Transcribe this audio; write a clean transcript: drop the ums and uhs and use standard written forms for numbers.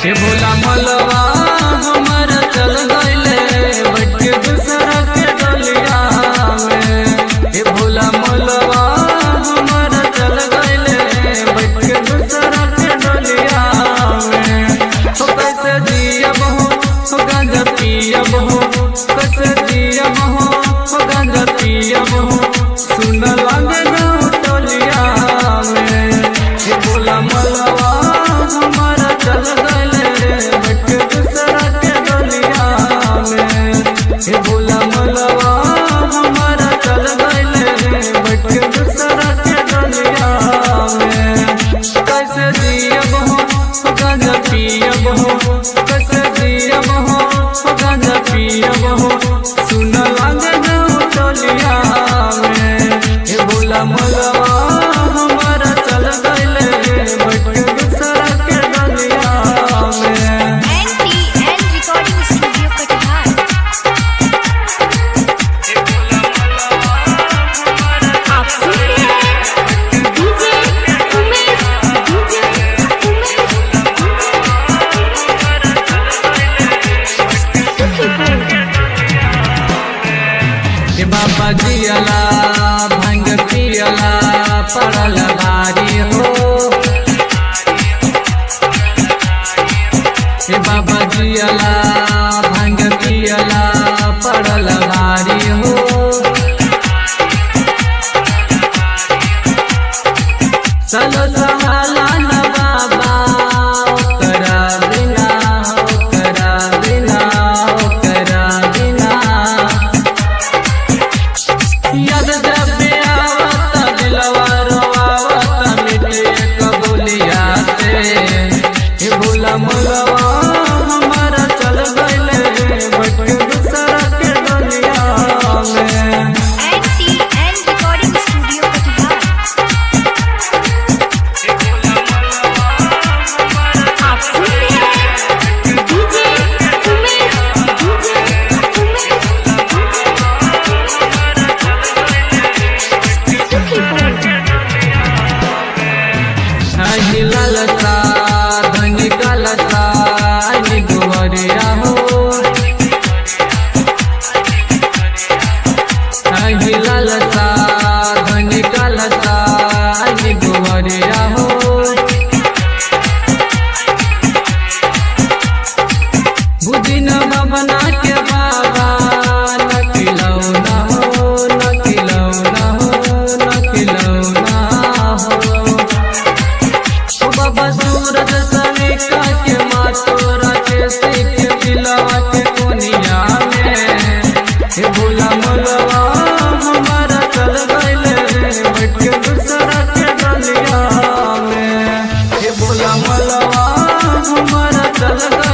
हे भोला मलवा हमारा चल गइले बैठ के दूसरा के डलिया में। हे भोला मलवा हमारा चल गइले बैठ के दूसरा के डलिया में। हो कैसे जियब हो गांजा पियब हो, कैसे जियब हो गांजा पियब हो, सुन लागे ना टोलिया में। हे भोला मलवा हमारा चल गइले बैठ के दूसरा के डलिया में। हे भोला मलवा हमारा चल गइले बैठ के दूसरा के डलिया में। कैसे जियब हो गांजा पियब हो, कैसे जियब हो गांजा पियब हो, सुन लागे ना टोलिया में। हे भोला मलवा हमारा चल गइले बैठ के दूसरा के डलिया में। NTN Recording Studio Katihar. आप सुन रहे हैं डीजे उमेश, हे बाबा जियला भांग पियला पड़ल भारी हो। हे बाबा जियला भांग पियला पड़ल भारी हो। चलो सहाला न बाबा ओकरा बिना, ओकरा बिना, ओकरा बिना। याद जब आवता दिलवा रोआवता मिटे कबूलिया से। हे भोला मलवा हमारा चल गइले बैठ के दूसरा के डलिया में। NTN Recording Studio Katihar. आप सुन रहे हैं डीजे उमेश, आही लालसा धनी कालसा आही दुवरिया हो। आही लालसा धनी कालसा आही दुवरिया हो। बुद्धि न भवना के बाबा न खिलौना हो, न खिलौना हो, न खिलौना हो। ओ बाबा सूरज सनिका के मातोरा के सीख दिलवा के कोनिया में। हे भोला मलवा हमारा चल गइले बैठ के दूसरा के डलिया में। हे भोला मलवा हमारा चल गइले